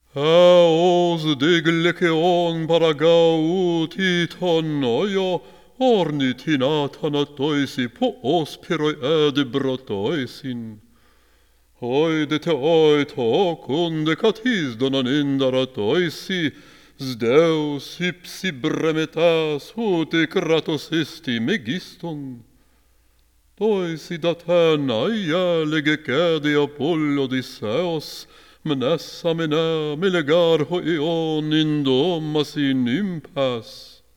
Haos deglekeon paragaut iton oio, ornitinatanatoisi po ospiroi brotoisin. Hoide te oito kunde katis donan indaratoisi, Sdeus ipsi bremetas hute kratos esti megiston. Toisi datan aia legecade Apollo Odysseos, Mnessa mena melegar hoion indomas in impas.